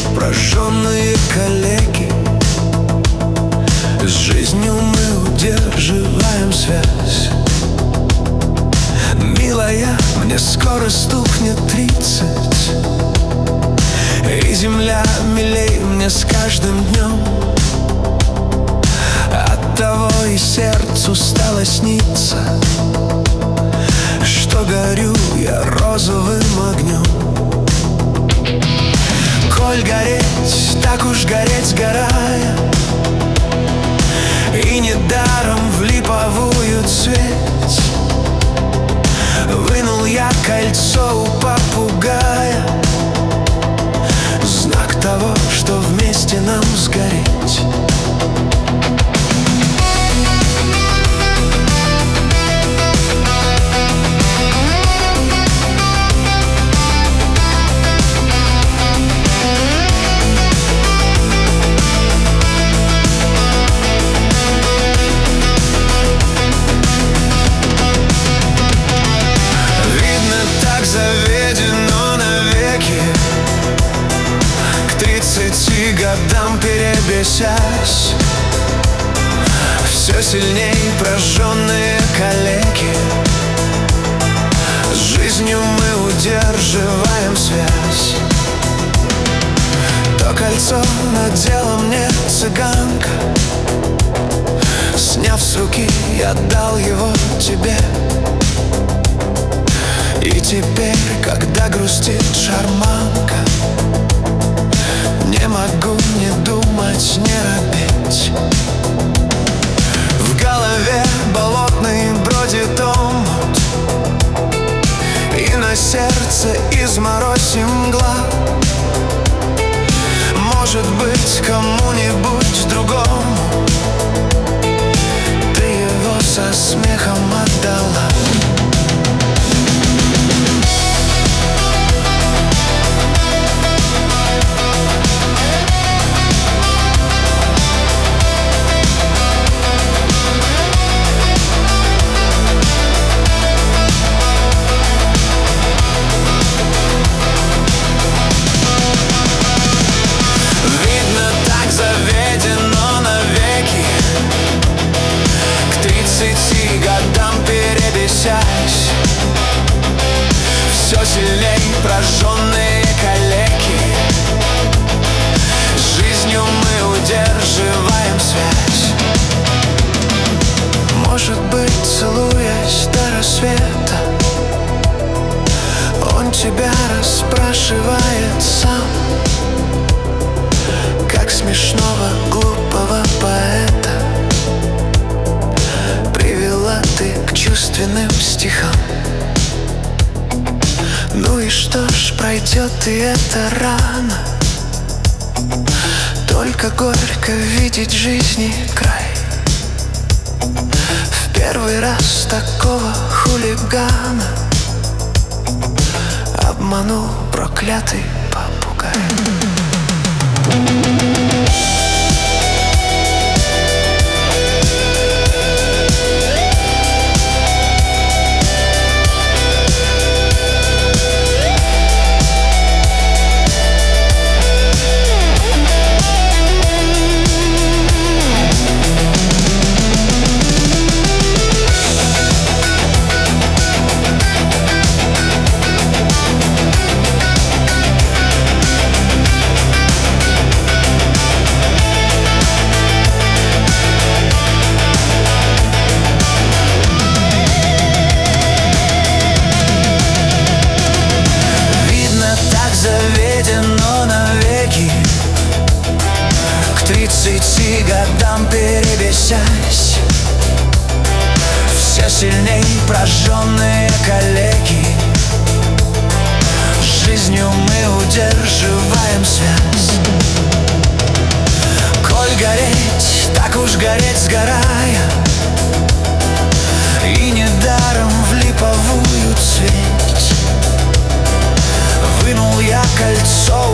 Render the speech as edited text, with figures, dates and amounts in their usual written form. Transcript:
прожженные калеки. С жизнью мы удерживаем связь. Милая, мне скоро стукнет 30, и земля милей мне с каждым днем. Оттого и сердцу стало сниться, что горю я розовым огнем. Коль гореть, так уж гореть сгорая, и недаром в липовую цветь. Вынул я кольцо у попугая, знак того, что вместе нам сгореть. Заведено навеки, к 30 годам перебесясь, все сильней прожженные калеки. С жизнью мы удерживаем связь. То кольцо надела мне цыганка, сняв с руки, я дал его тебе. И теперь, когда грустит шарманка, не могу не думать, не робеть. В голове болотный бродит омут, и на сердце изморозь мгла. Может быть, кому-нибудь другому ты его со смехом отдала. Заведено навеки, к 30 годам перебесясь, все сильней прожженные калеки. С жизнью мы удерживаем связь. Может быть, целуясь до рассвета, он тебя расспрашивает сам, как смешного, глупого поэта привела ты к чувственным стихам. Ну и что ж, пройдет и это рано, только горько видеть жизни край. В первый раз такого хулигана обманул проклятый попугай. Заведено навеки, к 30 годам перебесясь, все сильней прожженные калеки. С жизнью мы удерживаем связь. Коль гореть, так уж гореть сгорая, и недаром в липовую цветь. Вынул я кольцо